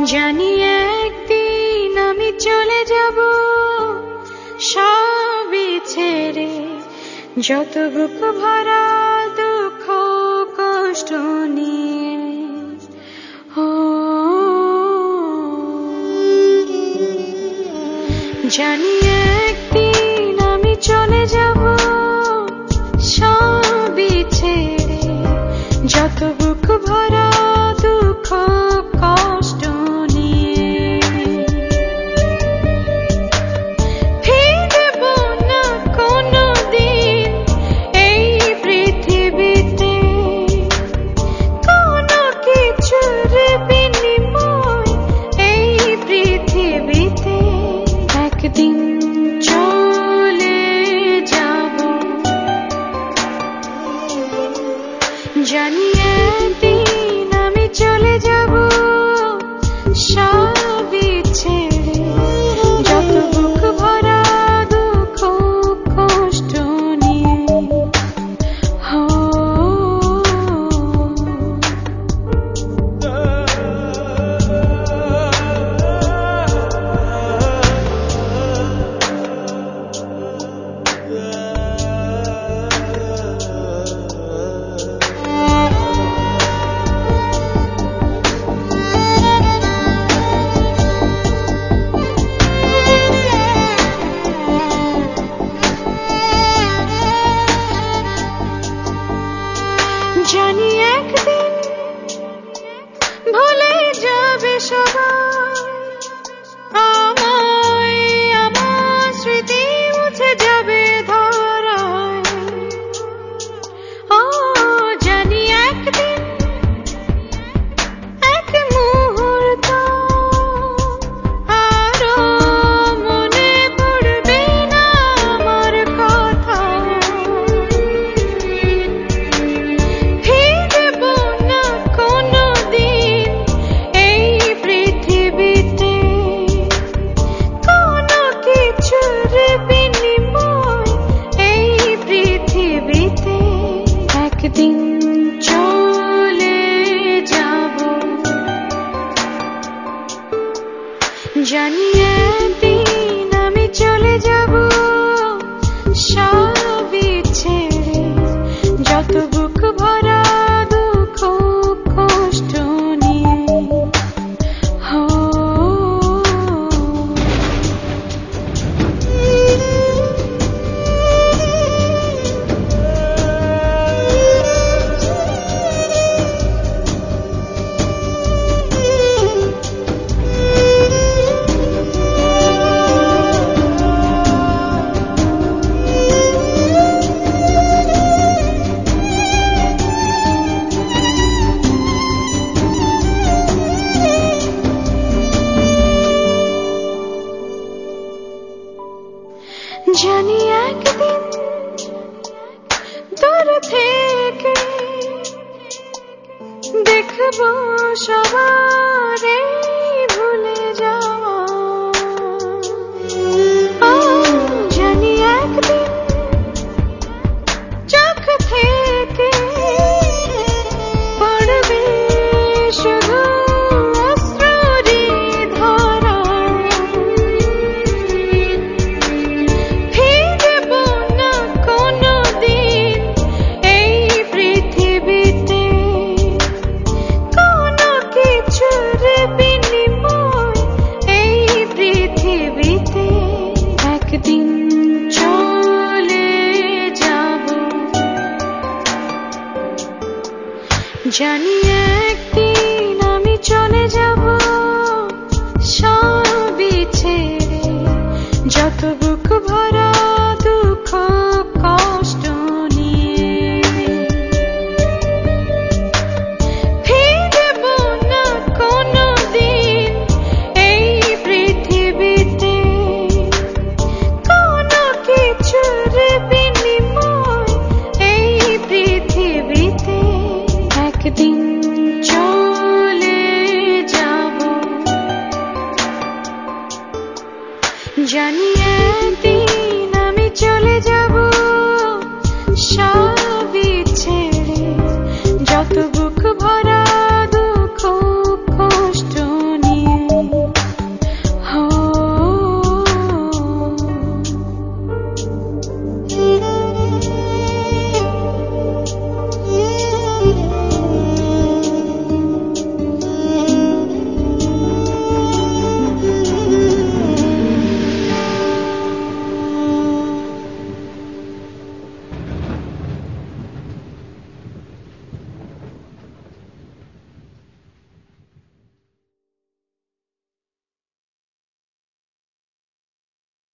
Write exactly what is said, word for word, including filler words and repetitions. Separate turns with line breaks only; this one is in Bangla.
জানি একদিন আমি চলে যাব সবই ছেড়ে, যত বুক ভরা দুঃখ কষ্ট নিয়ে। ও জানি একদিন আমি চলে যাব সবই ছেড়ে, যত বুক ভরা দুঃখ কষ্ট নিয়ে। ফিরব না কোনো দিন এই পৃথিবীতে, কোনো কিছুর বিনিময় এই পৃথিবীতে। একদিন চলে যাব, জানি একদিন আমি চলে যাব সবই ছেড়ে, যত বুক ভরা দুঃখ কষ্ট নিয়ে। ও জানি একদিন ভুলে যাবে সবাই আমায়, আমার স্মৃতি মুছে যাবে ধরায়। ও জানি একদিন এক মুহূর্ত আরো মনে পড়বে না আমার কথা। ফিরব না কোনো দিন এই পৃথিবীতে, কোনো কিছুর বিনিময় এই পৃথিবীতে। একদিন চলে যাব, জানি একদিন আমি চলে যাব সবই ছেড়ে, যত বুক ভরা দুঃখ কষ্ট নিয়ে। ও জানি একদিন দূর থেকে দেখব সবার ভুলে যাওয়া। ও জানি একদিন চোখ থেকে পড়বে শুধু অশ্রুরই ধারা। ফিরব না কোনো দিন এই পৃথিবীতে, কোনো কিছুর বিনিময় এই পৃথিবীতে। একদিন চলে যাব, জানি একদিন